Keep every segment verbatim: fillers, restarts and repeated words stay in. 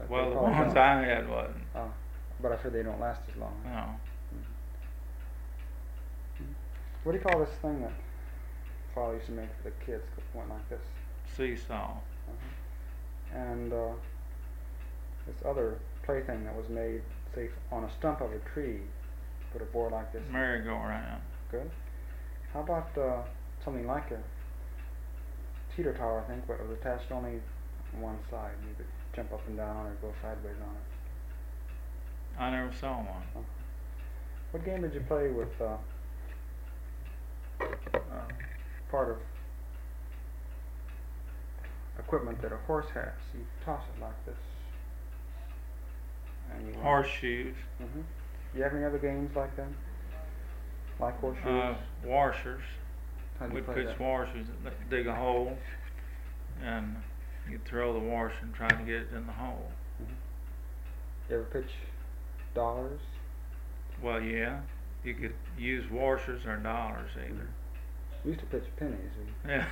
well, they the probably ones don't. I had wasn't. Oh, but I heard they don't last as long. No. Mm-hmm. What do you call this thing that Father used to make for the kids? Went like this. Seesaw. Uh-huh. And uh, this other plaything that was made, say, on a stump of a tree. Put a board like this. Merry-go-round. Good. How about uh, something like a teeter tower, I think, but it was attached only on one side. You could jump up and down or go sideways on it. I never saw one. Uh-huh. What game did you play with uh, uh, part of equipment that a horse has? You toss it like this. And you Horseshoes. Mm-hmm. Do you have any other games like that? Like horseshoes? Uh, washers. How do you We'd play pitch that? washers, dig a hole, and you'd throw the washer and try to get it in the hole. Mm-hmm. You ever pitch dollars? Well, yeah. You could use washers or dollars either. Mm-hmm. We used to pitch pennies. Yeah.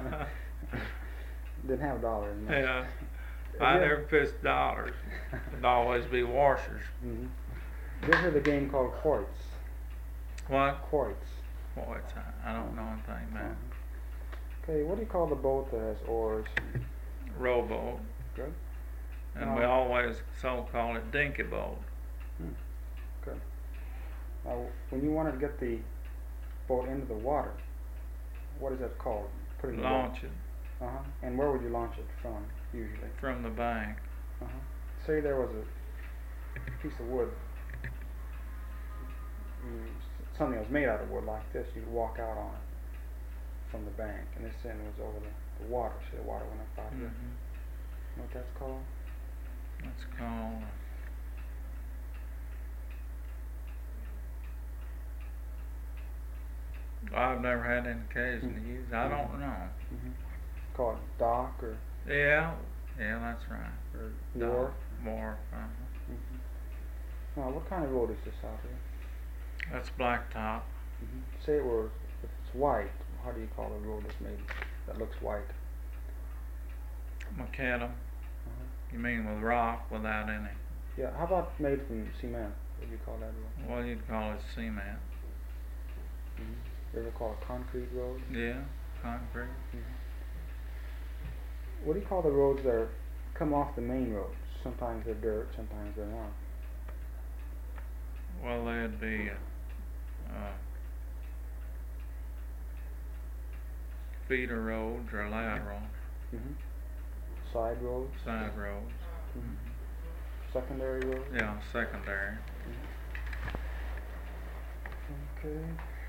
Didn't have dollars. No. Yeah. I yeah. never pitched dollars. It'd always be washers. Mm-hmm. You ever heard the game called quoits? What? Quoits. Quoits. I, I don't know anything about. Uh-huh. Okay, what do you call the boat that has oars? Rowboat. Good. And now, we always so call it dinky boat. Hmm. Good. Now, when you wanted to get the boat into the water, what is that called? Putting Launch it. Uh huh. And where would you launch it from, usually? From the bank. Uh huh. Say there was a piece of wood, mm, something that was made out of wood like this. You'd walk out on it from the bank, and this end was over the, the water. So the water went up out here. Mm-hmm. You know what that's called? That's called. I've never had any occasion to use it. I don't know. Mm-hmm. Called dock or Yeah, yeah, that's right. or Dock, wharf. wharf. Uh-huh. Mm-hmm. Now, what kind of road is this out here? That's blacktop. Mm-hmm. Say it were, if it's white, how do you call a road that's made that looks white? Macadam. Uh-huh. You mean with rock without any? Yeah. How about made from cement? What do you call that road? Well, you'd call it cement. Mm-hmm. You ever call a concrete road? Yeah, concrete. Mm-hmm. What do you call the roads that are, come off the main roads? Sometimes they're dirt, sometimes they're not. Well, they'd be uh, feeder roads or lateral Mm-hmm. Side roads? side roads. Mm-hmm. Secondary roads? Yeah, secondary. Okay.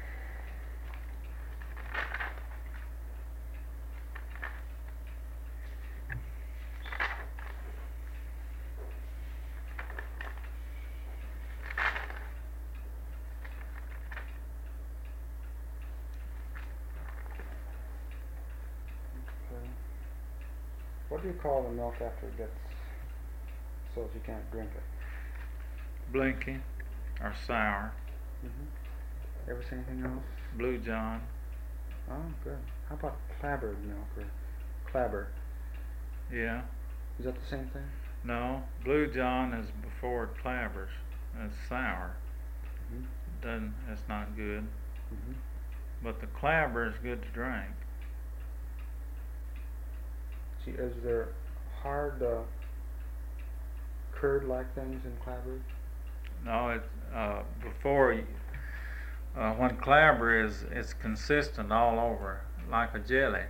Okay. What do you call the milk after it gets so that you can't drink it? Blinky or sour. Mm-hmm. Ever see anything else? Blue John. Oh, good. How about clabbered milk or clabber? Yeah. Is that the same thing? No, Blue John is before it clabbers. It's sour. Mm-hmm. Doesn't. It's not good. Mm-hmm. But the clabber is good to drink. See, is there hard uh, curd-like things in clabbered? No, it's uh, before you, uh, when clabber is it's consistent all over like a jelly,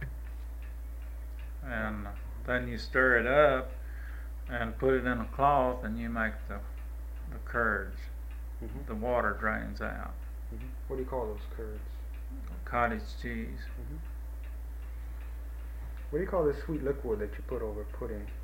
and then you stir it up and put it in a cloth, and you make the the curds. Mm-hmm. The water drains out. Mm-hmm. What do you call those curds? Cottage cheese. Mm-hmm. What do you call this sweet liquid that you put over pudding?